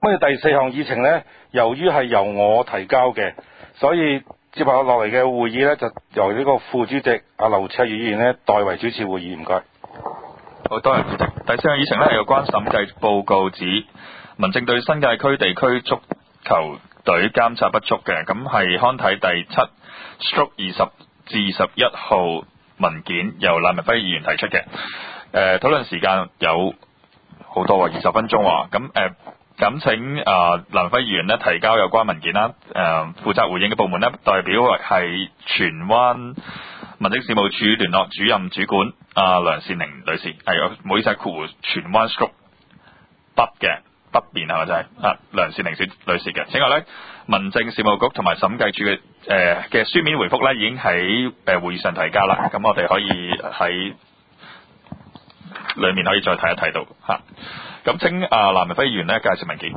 跟住第4項議程呢，由於係由我提交嘅，所以接下落嚟嘅會議呢，就由呢個副主席劉赤宇議員呢代為主持會議，唔該。 好，多謝主席。第4項議程呢，係有關審計報告指民政對新界區地區足球隊監察不足嘅，咁係刊體第7/20至21號文件，由賴文輝議員提出嘅。討論時間有好多喎，20分鐘喎。咁請賴文輝議員呢提交有關文件啦。負責回應嘅部門呢，代表係荃灣民政事務處聯絡主任主管梁善寧女士，唔好意思，括弧荃灣 stroke 北邊係咪就係梁善寧女士嘅？此外呢，民政事務局同埋審計署嘅書面回覆呢，已經喺會議上提交啦。咁我哋可以喺裏面可以再睇一睇到嚇。咁請賴文輝議員呢介紹文件。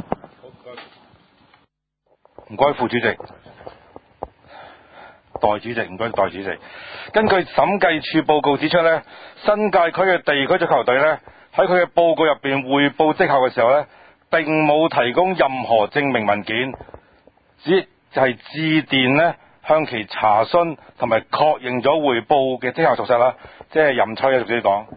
唔該，副主席。代主席，唔該，代主席。根據審計署報告指出呢，新界區嘅地區足球隊呢，喺佢嘅報告入邊匯報績效嘅時候呢，並冇提供任何證明文件，只係致電呢向其查詢同埋確認咗匯報嘅績效屬實啦，即係任吹啊，逐啲講。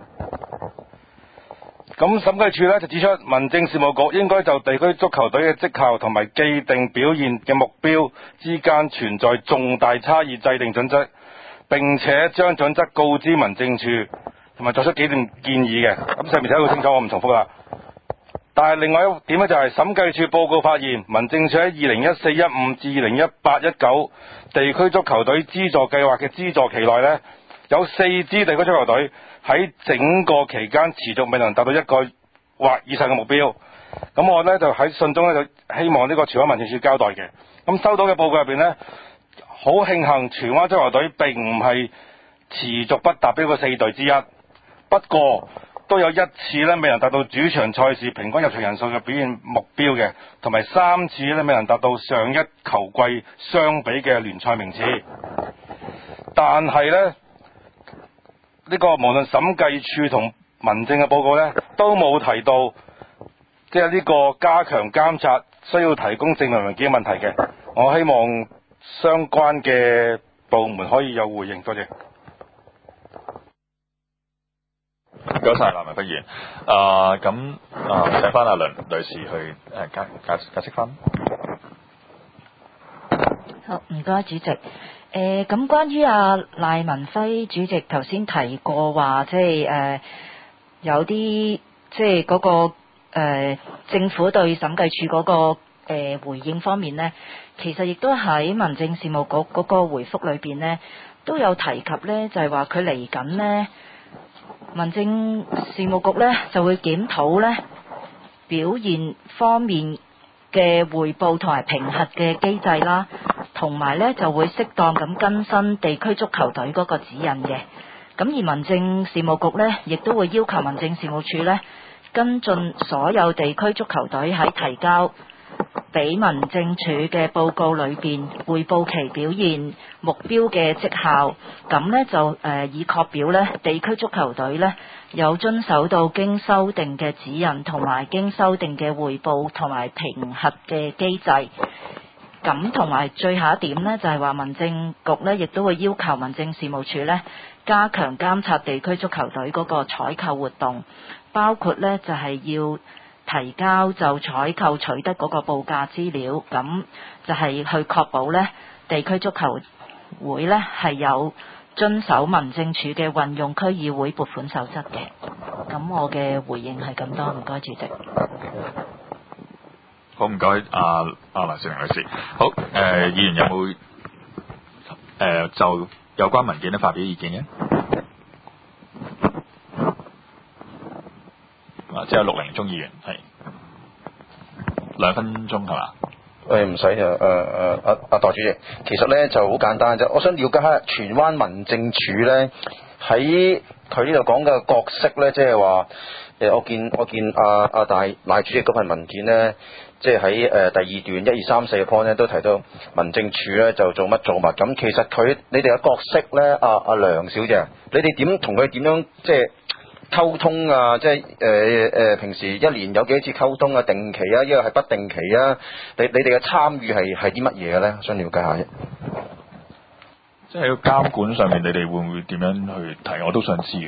咁審計署呢就指出，民政事務局應該就地區足球隊嘅績效同埋既定表現嘅目標之間存在重大差異，制定準則，並且將準則告知民政處，同埋作出幾段建議嘅。咁上面寫得好清楚，我唔重複啦。但係另外一點呢，就係審計署報告發現，民政處喺2014-15至2018-19地區足球隊資助計劃嘅資助期內呢，有4支地區足球隊喺整個期間持續未能達到1個或以上嘅目標。咁我呢，就喺信中呢，就希望呢個荃灣民政處交代嘅。咁收到嘅報告入邊呢，好慶幸荃灣足球隊並唔係持續不達標嘅4隊之一，不過都有1次呢未能達到主場賽事平均入場人數嘅表現目標嘅，同埋3次呢未能達到上一球季相比嘅聯賽名次。但係呢，呢個無論審計處同民政嘅報告呢，都冇提到即係呢個加強監察需要提供證明文件嘅問題嘅。我希望相關嘅部門可以有回應，多謝。 唔該晒，賴文輝議員。請翻阿梁女士去解釋翻。 好，唔該，主席。咁關於賴文輝主席頭先提過話，即係有啲即係嗰個政府對審計署嗰個回應方面呢，其實亦都喺民政事務局嗰個回覆裏邊呢，都有提及呢，就係話佢嚟緊呢，民政事務局呢就會檢討呢表現方面嘅匯報同埋評核嘅機制啦，同埋呢就會適當咁更新地區足球隊嗰個指引嘅。咁而民政事務局呢，亦都會要求民政事務處呢跟進所有地區足球隊喺提交俾民政處嘅報告裏邊匯報其表現目標嘅績效，咁呢就以確表呢地區足球隊呢有遵守到經修訂嘅指引同埋經修訂嘅匯報同埋評核嘅機制。咁同埋最後一點呢，就係話民政局呢亦都會要求民政事務處呢加強監察地區足球隊嗰個採購活動，包括呢就係要提交就採購取得嗰個報價資料，咁就係去確保呢地區足球會呢係有遵守民政處嘅運用區議會撥款守則嘅。咁我嘅回應係咁多，唔該主席。 好，唔該梁善寧女士。好，議員有冇就有關文件咧發表意見嘅？只有陸凌忠議員係2分鐘係嘛？ 唔使代主席，其實咧就好簡單啫。我想了解下荃灣民政處咧喺佢呢度講嘅角色咧，即係話我見賴主席嗰份文件咧，即係喺第2段1、2、3、4嘅 point 咧都提到民政處咧就做乜做乜。咁其實你哋嘅角色咧，阿梁小姐，你哋同佢點樣即係溝通啊，即係平時一年有幾多次溝通啊？定期啊，一個係不定期啊？你哋嘅參與係啲乜嘢嘅咧？想了解下啫。 即係喺個監管上面，你哋會唔會點樣去睇？我都想知嘅。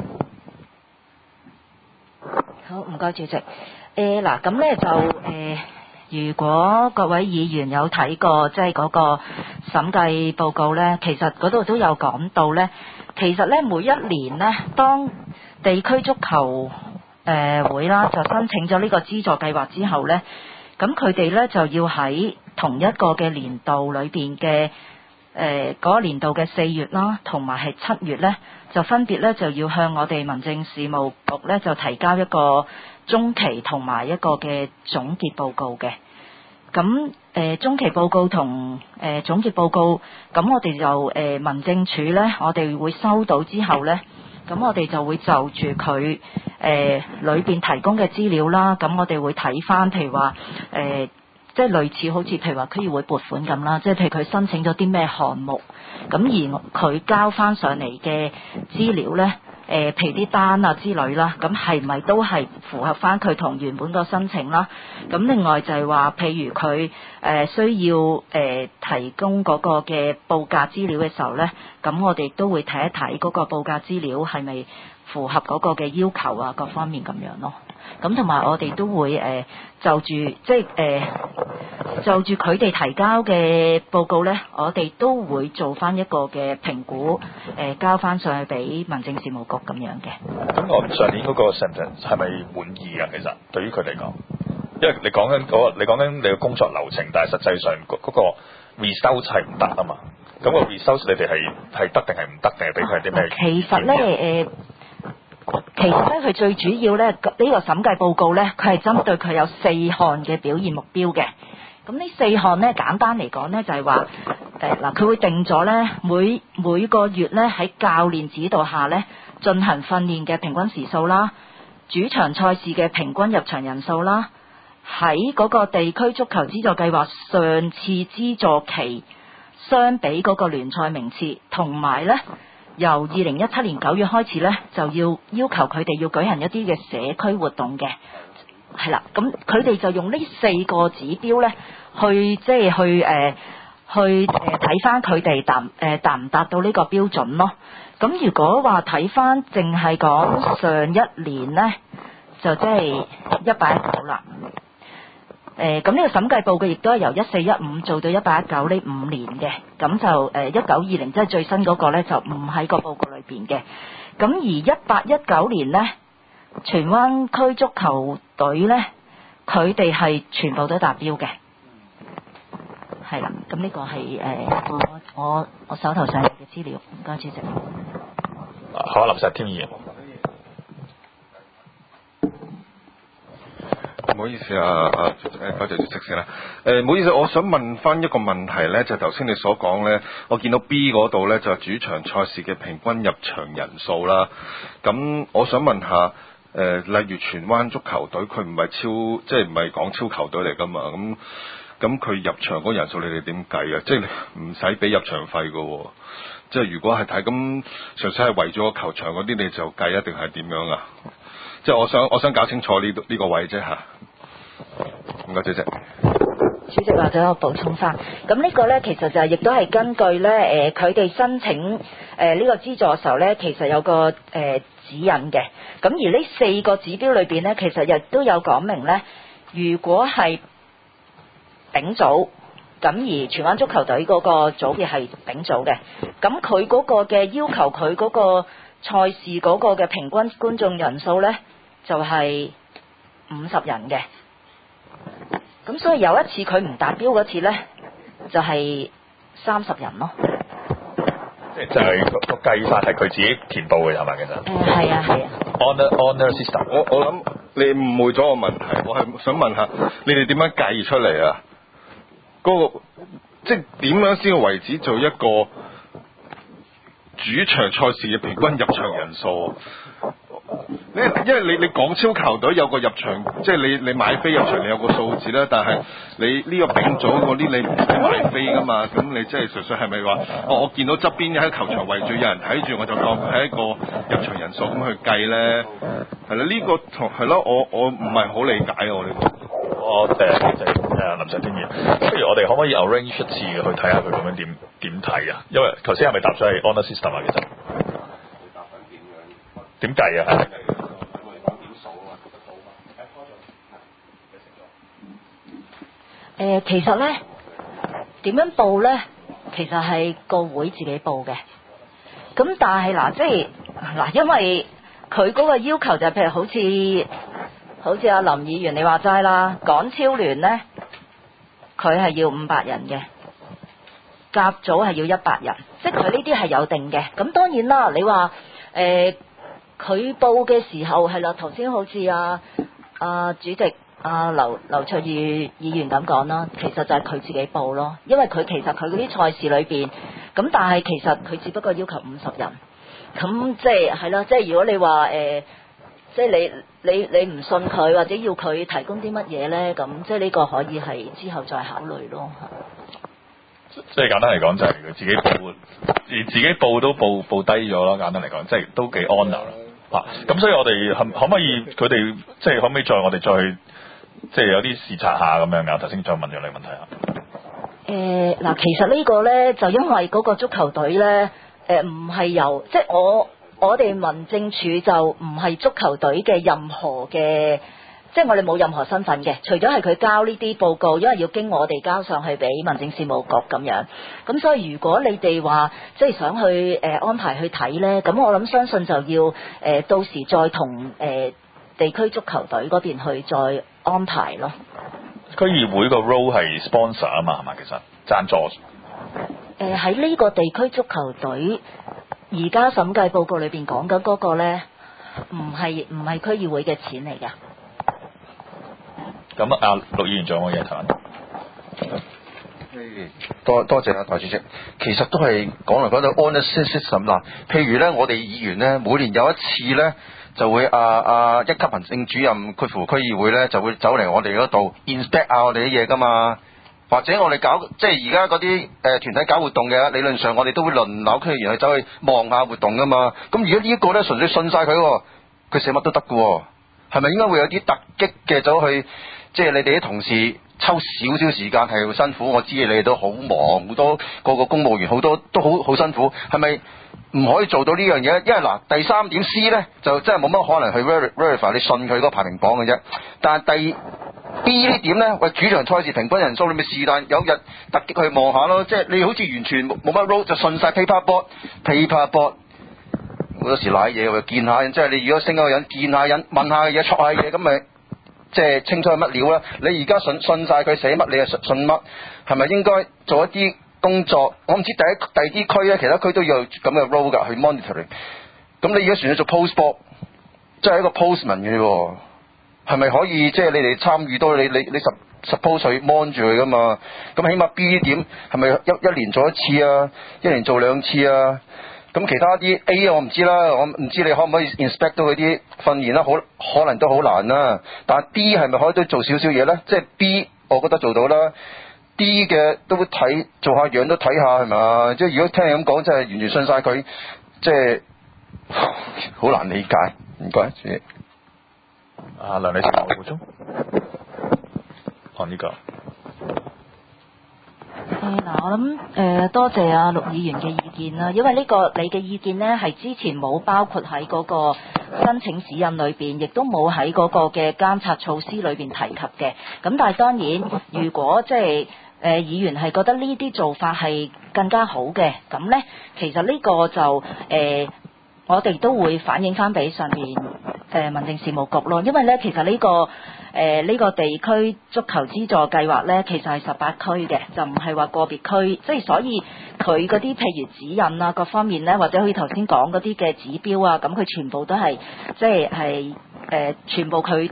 好，唔該主席。嗱，咁咧就如果各位議員有睇過即係嗰個審計報告咧，其實嗰度都有講到咧。其實咧每一年咧，當地區足球會啦，就申請咗呢個資助計劃之後咧，咁佢哋咧就要喺同一個嘅年度裏邊嘅嗰個年度嘅4月啦，同埋係7月咧，就分別咧就要向我哋民政事務局咧就提交一個中期同埋一個嘅總結報告嘅。咁中期報告同總結報告，咁我哋就民政處咧，我哋會收到之後咧，咁我哋就會就住佢裏邊提供嘅資料啦，咁我哋會睇翻，譬如話即係類似好似譬如話區議會撥款咁啦，即係譬如佢申請咗啲咩項目，咁而佢交翻上嚟嘅資料咧，譬如啲單啊之類啦，咁係咪都係符合翻佢同原本個申請啦？咁另外就係話，譬如佢需要提供嗰個嘅報價資料嘅時候咧，咁我哋都會睇一睇嗰個報價資料係咪符合嗰個嘅要求啊，各方面咁樣咯。咁同埋我哋都會就住即係就住佢哋提交嘅報告咧，我哋都會做翻一個嘅評估，交翻上去俾民政事務局咁樣嘅。 咁我上年嗰個 sentence 係咪滿意啊？其實對於佢嚟講，因為你講緊你嘅工作流程，但係實際上嗰個 result 係唔得啊嘛。咁個 result 你哋係得定係唔得定係俾佢係啲咩？ 其實咧其實咧，佢最主要咧，呢個審計報告咧，佢係針對佢有4項嘅表現目標嘅。咁呢4項咧，簡單嚟講咧，就係話嗱，佢會定咗咧，每個月咧喺教練指導下咧進行訓練嘅平均時數啦，主場賽事嘅平均入場人數啦，喺嗰個地區足球資助計劃上次資助期相比嗰個聯賽名次，同埋咧，由2017年9月開始咧，就要求佢哋要舉行一啲嘅社區活動嘅，係啦。咁佢哋就用呢4個指標咧，去即係去睇翻佢哋達唔達到呢個標準咯。咁如果話睇翻淨係講上一年咧，就即係18-19啦。咁呢個審計報告亦都係由14-15做到18-19呢5年嘅，咁就19-20即係最新嗰個咧就唔喺個報告裏邊嘅。咁而18-19年咧，荃灣區足球隊咧，佢哋係全部都達標嘅，係啦。咁呢個係我手頭上嘅資料，唔該主席。 好，林石添議員。 唔好意思啊，多謝主席先啦。唔好意思，我想問翻一個問題咧，就頭先你所講咧，我見到 B 嗰度咧就主場賽事嘅平均入場人數啦。咁我想問下，例如荃灣足球隊，佢唔係即係唔係講超球隊嚟噶嘛？咁佢入場嗰人數你哋點計啊？即係唔使俾入場費噶喎。即係如果係睇咁，純粹係為咗個球場嗰啲，你就計一定係點樣啊？即係我想搞清楚呢個位啫嚇。唔該，主席。 主席或者我補充翻，咁呢個咧其實就亦都係根據咧佢哋申請呢個資助嘅時候咧，其實有個指引嘅。咁而呢4個指標裏邊咧，其實亦都有講明咧，如果係丙組，咁而荃灣足球隊嗰個組別係丙組嘅，咁佢嗰個嘅要求，佢嗰個賽事嗰個嘅平均觀眾人數咧，就係50人嘅。咁所以有一次佢唔達標嗰次咧，就係30人咯。 即係就係個計法係佢自己填報嘅係咪？其實係啊。 Honor system。 我諗你誤會咗個問題，我係想問下你哋點樣計出嚟啊？嗰個即係點樣先為止做一個主場賽事嘅平均入場人數？ 因為你港超球隊有個入場，即係你買飛入場，你有個數字啦。但係你呢個丙組嗰啲你唔使買飛噶嘛，咁你即係純粹係咪話我見到側邊喺球場圍住有人睇住，我就當佢係一個入場人數咁去計咧？係啦，呢個同係咯，我唔係好理解我呢個。 我林石天議，不如我哋可唔可以 arrange 一次去睇下佢咁樣點睇啊？因為頭先係咪答咗係 honour system 啊？其實點計啊？ 其實咧點樣報咧，其實係個會自己報嘅。咁但係嗱，即係嗱，因為佢嗰個要求就係譬如好似阿林議員你話齋啦，港超聯咧佢係要500人嘅，甲組係要100人，即係佢呢啲係有定嘅。咁當然啦，你話佢報嘅時候係啦，頭先好似主席劉卓宇議員咁講啦，其實就係佢自己報咯，因為佢其實佢嗰啲賽事裏邊，咁但係其實佢只不過要求50人，咁即係係啦，即係如果你話即係你唔信佢或者要佢提供啲乜嘢咧，咁即係呢個可以係之後再考慮咯。 即係簡單嚟講就係佢自己報，自己報都報低咗咯。簡單嚟講，即係都幾 honour 啦。咁所以我哋可唔可以佢哋即係可唔可以我哋再去即係有啲視察下咁樣㗎？頭先再問咗你問題啊。 嗱，其實呢個咧就因為嗰個足球隊咧唔係由即係我哋民政處就唔係足球隊嘅任何嘅，即係我哋冇任何身份嘅，除咗係佢交呢啲報告，因為要經我哋交上去俾民政事務局咁樣。咁所以如果你哋話即係想去安排去睇呢，咁我諗相信就要到時再同地區足球隊嗰邊去再安排咯。 區議會個 role 係 sponsor 啊嘛，係嘛？其實贊助。 喺呢個地區足球隊而家審計報告裏邊講緊嗰個呢，唔係區議會嘅錢嚟㗎。 咁陸議員仲有冇嘢談？ 多謝代主席。其實都係講嚟講到 honour system 啦。譬如咧，我哋議員咧，每年有一次咧，就會一級行政主任括弧區議會咧，就會走嚟我哋嗰度 inspect 下我哋啲嘢噶嘛。或者我哋搞即係而家嗰啲團體搞活動嘅，理論上我哋都會輪流區議員去走去望下活動噶嘛。咁如果呢一個咧純粹信晒佢，佢寫乜都得㗎喎，係咪應該會有啲突擊嘅走去？即係你哋啲同事抽少少時間係好辛苦，我知你哋都好忙，好多個公務員好多都好辛苦，係咪唔可以做到呢樣嘢？因為嗱，第3點 C 呢，就真係冇乜可能去 verify 你信佢嗰個排名榜嘅啫。但係第 B 呢點呢？喂，主場賽事平均人數，你咪是但有日突擊去望下咯。即係你好似完全冇乜 role 就信晒 paperboard 好多時賴嘢喎，見下即係你如果升嗰個人見下人問下嘢戳下嘢咁咪。即係清楚係乜料啦！你而家信晒佢寫乜，你就信乜？係咪應該做一啲工作？我唔知第二啲區咧，其他區都有咁嘅 role 㗎，去 monitoring。咁你而家選咗做 postboard，即係一個 postman 嘅喎，係咪可以即係你哋參與到你 suppose 去 mon 住佢㗎嘛？咁起碼 B 點係咪一年做一次啊？一年做2次啊？咁其他啲 A 我唔知啦，我唔知你可唔可以 inspect 到嗰啲訓練啦，可能都好難啦。但係 D 係咪可以都做少少嘢咧？即係 B 我覺得做到啦。D 嘅都睇做下樣都睇下係咪？即係如果聽你咁講，真係完全信晒佢，即係好難理解。唔該，主席。 梁理成有冇補充？呢個。 嗱，我諗多謝陸議員嘅意見啦，因為你嘅意見呢係之前冇包括喺嗰個申請指引裏邊，亦都冇喺嗰個嘅監察措施裏邊提及嘅。咁但係當然，如果即係議員係覺得呢啲做法係更加好嘅，咁呢其實呢個就我哋都會反映翻俾上面民政事務局咯，因為呢其實呢個地區足球資助計劃呢，其實係18區嘅，就唔係話個別區，即係所以佢嗰啲譬如指引啊各方面呢，或者好似頭先講嗰啲嘅指標啊，咁佢全部都係即係全部佢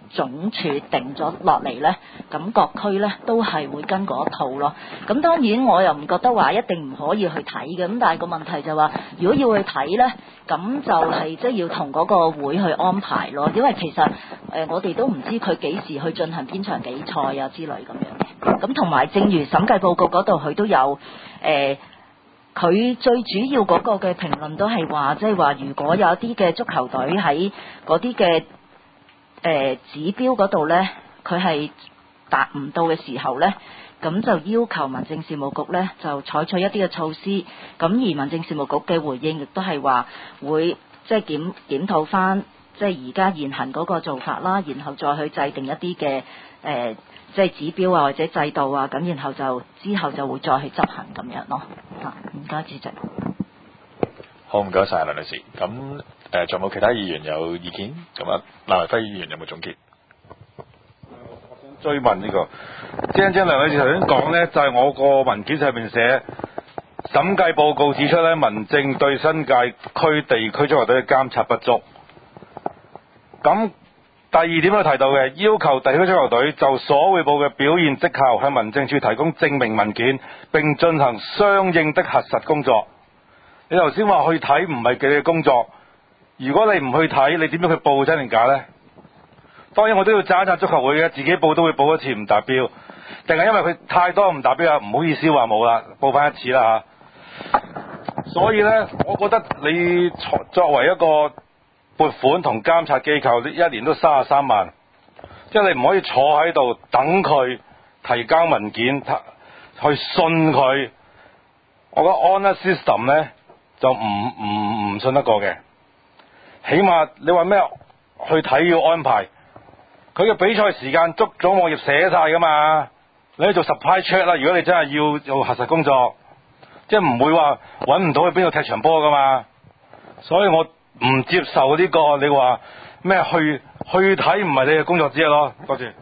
總署定咗落嚟呢，咁各區呢都係會跟嗰一套咯。咁當然我又唔覺得話一定唔可以去睇嘅，咁但係個問題就話，如果要去睇呢，咁就係即係要同嗰個會去安排咯，因為其實我哋都唔知佢幾時去進行邊場比賽啊之類咁樣嘅。咁同埋正如審計報告嗰度佢都有佢最主要嗰個嘅評論都係話，即係話如果有啲嘅足球隊喺嗰啲嘅指標嗰度呢，佢係達唔到嘅時候呢，咁就要求民政事務局呢就採取一啲嘅措施。咁而民政事務局嘅回應亦都係話會即係檢討翻即係而家現行嗰個做法啦，然後再去制定一啲嘅即係指標啊或者制度啊，咁然後之後就會再去執行咁樣咯。唔該，主席。 好，唔該晒梁女士。咁仲有冇其他議員有意見？咁啊，賴文輝議員有冇總結？ 我想追問呢個，正梁女士頭先講呢，就係我個文件上面寫審計報告指出呢，民政對新界區地區足球隊嘅監察不足。咁第二點有提到嘅，要求地區足球隊就所匯報嘅表現績效向民政處提供證明文件，並進行相應的核實工作。你頭先話去睇唔係佢哋嘅工作，如果你唔去睇，你點樣去報真定假呢？當然我都要讚一讚足球會嘅，自己報都會報一次唔達標，定係因為佢太多唔達標啊？唔好意思話冇啦，報翻一次啦嚇。所以呢，我覺得你作為一個撥款同監察機構，你一年都33萬，即係你唔可以坐喺度等佢提交文件，去信佢。我覺得 honor system 呢就唔信得過嘅。起碼你話咩去睇要安排，佢嘅比賽時間足咗網頁寫晒噶嘛，你去做 supply check 啦。如果你真係要做核實工作，即係唔會話揾唔到去邊度踢場波噶嘛。所以我唔接受呢個你話咩去睇唔係你嘅工作之一咯。多謝。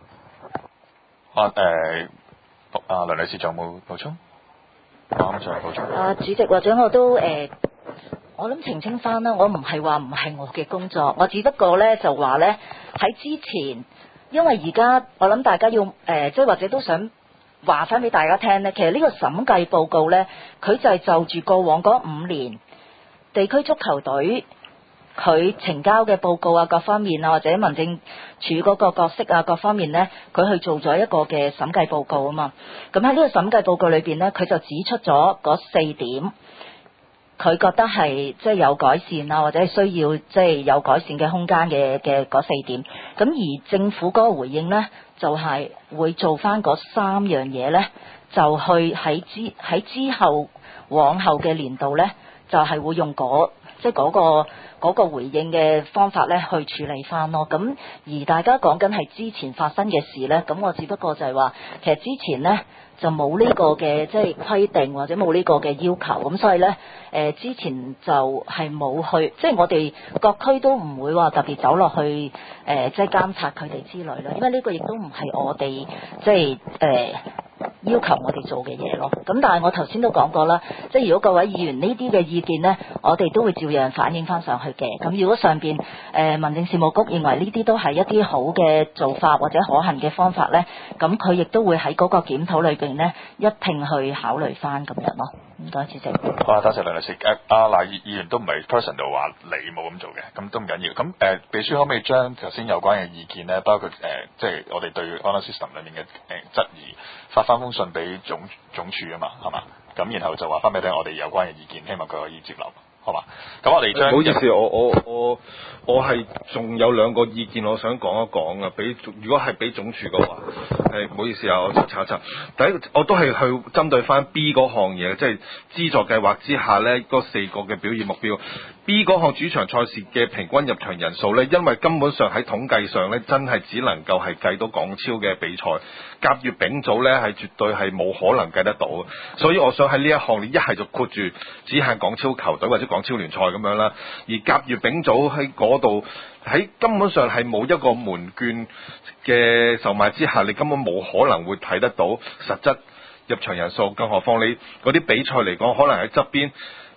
梁女士仲有冇補充？啱再補充。 主席或者我都我諗澄清翻啦，我唔係話唔係我嘅工作，我只不過呢就話呢，喺之前，因為而家我諗大家要即係或者都想話翻俾大家聽呢，其實呢個審計報告呢，佢就係就住過往嗰5年地區足球隊佢呈交嘅報告啊，各方面啊，或者民政處嗰個角色啊，各方面呢，佢去做咗一個嘅審計報告啊嘛。咁喺呢個審計報告裏邊呢，佢就指出咗嗰4點，佢覺得係即係有改善啊，或者係需要即係有改善嘅空間嘅嗰4點。咁而政府嗰個回應呢，就係會做翻嗰3樣嘢呢，就去喺之後往後嘅年度呢，就係會用即係嗰個回應嘅方法咧去處理翻咯。咁而大家講緊係之前發生嘅事咧，咁我只不過就係話，其實之前咧就冇呢個嘅即係規定或者冇呢個嘅要求，咁所以咧之前就係冇去，即係我哋各區都唔會話特別走落去即係監察佢哋之類啦，因為呢個亦都唔係我哋即係要求我哋做嘅嘢咯。咁但係我頭先都講過啦，即係如果各位議員呢啲嘅意見呢，我哋都會照樣反映翻上去嘅。咁如果上邊民政事務局認為呢啲都係一啲好嘅做法或者可行嘅方法呢，咁佢亦都會喺嗰個檢討裏邊呢一併去考慮翻咁樣咯。唔該，主席。 好，多謝梁女士。賴議員都唔係 person 度話你冇咁做嘅，咁都唔緊要。咁秘書可唔可以將頭先有關嘅意見呢，包括即係我哋對 honor system 裏面嘅質疑，發翻封信俾總署啊嘛，係嘛？咁然後就話翻俾你聽我哋有關嘅意見，希望佢可以接納，好嘛？咁我哋將唔好意思，我係仲有2個意見，我想講一講啊。如果係俾總署嘅話，唔好意思啊，我查一查。第一，我都係去針對翻 B 嗰項嘢，即係資助計劃之下呢嗰4個嘅表現目標。B 嗰項主場賽事嘅平均入場人數呢，因為根本上喺統計上呢，真係只能夠係計到港超嘅比賽，甲乙丙組呢係絕對係冇可能計得到。所以我想喺呢一項，你一係就括住只限港超球隊或者港超聯賽咁樣啦，而甲乙丙組喺嗰度喺根本上係冇一個門券嘅售賣之下，你根本冇可能會睇得到實質入場人數，更何況你嗰啲比賽嚟講，可能喺側邊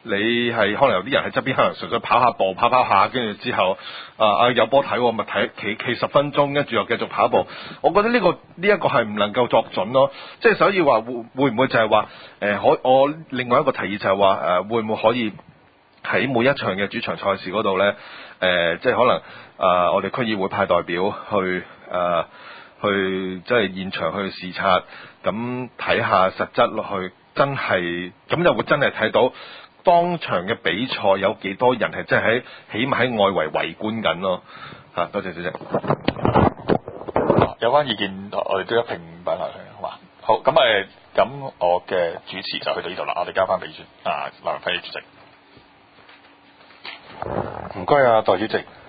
你係可能有啲人喺側邊，可能純粹跑下步，跑下，跟住之後有波睇喎，咪睇企10分鐘，跟住又繼續跑步。我覺得呢一個係唔能夠作準咯。即係所以話會唔會就係話我另外一個提議就係話會唔會可以喺每一場嘅主場賽事嗰度咧即係可能我哋區議會派代表去即係現場去視察，咁睇下實質落去，真係咁就會真係睇到當場嘅比賽有幾多人係真係起碼喺外圍圍觀緊咯。多謝主席。 有關意見我哋都一併擺埋去，好嘛？好，咁我嘅主持就去到呢度啦，我哋交翻俾賴文輝主席。 唔該啊，代主席。